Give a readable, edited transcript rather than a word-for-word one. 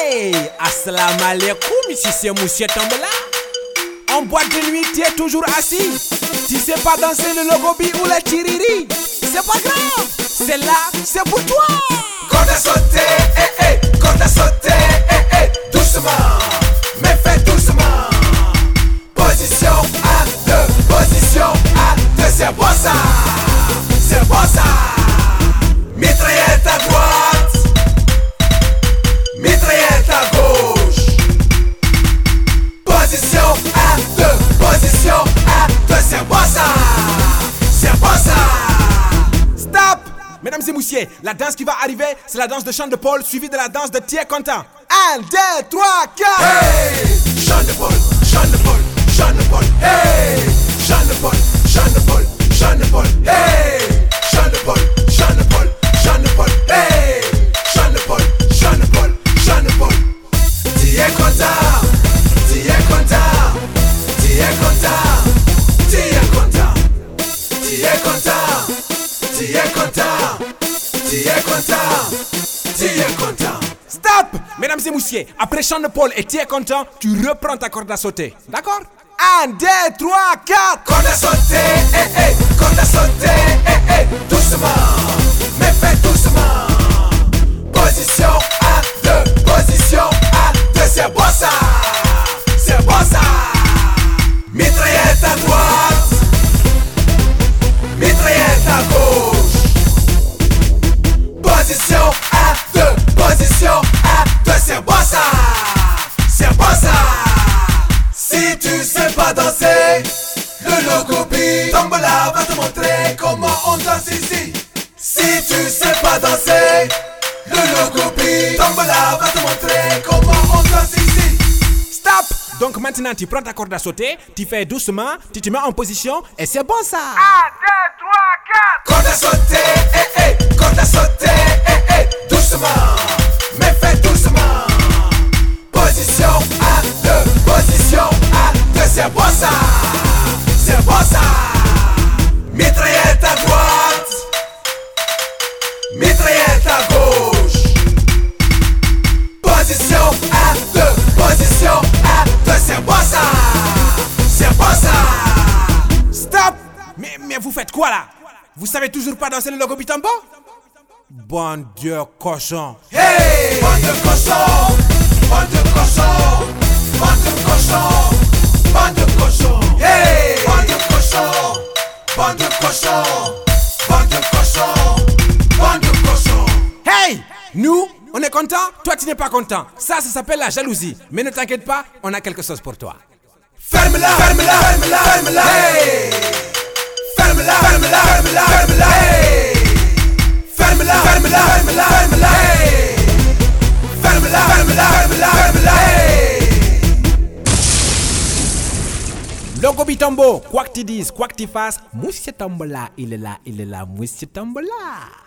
Hey, assalamu alaikum, ici c'est Monsieur Tombola. En boîte de nuit, tu es toujours assis. Tu sais pas danser le logobi ou le tiriri. C'est pas grave, c'est là, c'est pour toi. Corde à sauter, corde à sauter, doucement, mais fais doucement. Position à deux, c'est bon ça, c'est bon ça. Mitraillette à droite, mitraillette à gauche. Position à deux, c'est bon ça, c'est bon ça. Stop! Mesdames et messieurs, la danse qui va arriver, c'est la danse de Chant de Paul suivie de la danse de Thier Content. 1, 2, 3, 4. Hey! Chant de Paul, Chant de Paul, Chant de Paul. Hey! Chant de Paul, Chant de Paul, Chant de Paul. Hey! Chant de Paul, Chant de Paul, Chant de Paul. Hey! Chant de Paul, Chant de Paul, Chant de Paul. Thier Content, Thier Content, Thier Content, Thier Content, Thier Content, Thier Content, Thier Content, Thier Content. Stop! Mesdames et messieurs, après Chant de Paul et Thier Content, tu reprends ta corde à sauter. D'accord? 1, 2, 3, 4. Corde à sauter, corde à sauter, doucement, mais fais doucement. Position à deux, c'est bon ça, c'est bon ça. Mitraillette à droite, mitraillette à gauche. Position à deux, c'est bon ça, c'est bon ça. Si tu sais pas danser, le logobi Tombola va te montrer comment on danse ici. Si tu sais pas danser, le logobi Tombola va te montrer comment on danse ici. Stop! Donc maintenant, tu prends ta corde à sauter, tu fais doucement, tu te mets en position et c'est bon ça. 1, 2, 3, 4. Corde à sauter, corde à sauter, doucement, mais fais doucement. Position à deux, c'est bon ça, c'est bon ça. Mitraillette à droite, mitraillette à gauche. Position à deux, c'est bon ça, c'est bon ça. Stop! Mais vous faites quoi là? Vous savez toujours pas danser le logo Bitambo? Bon Dieu cochon. Hey! Bande de cochons, bande de cochons, bande de cochons, bande de cochons. Hey! Bande de cochons, bande de cochons, bande de cochons, bande de cochons. Hey! Nous, on est content, toi tu n'es pas content. Ça s'appelle la jalousie. Mais ne t'inquiète pas, on a quelque chose pour toi. Ferme-la, ferme-la, ferme-la, ferme-la. Hey! Ferme-la, ferme-la, ferme-la, ferme-la. Hey! Ferme-la, ferme-la, ferme-la, ferme-la. Hey! Ferme-la, ferme-la, ferme-la, ferme-la. Hey! Logo Bitambo, quoi que tu dises, quoi que tu fasses, Monsieur Tombola, il est là, Monsieur Tombola.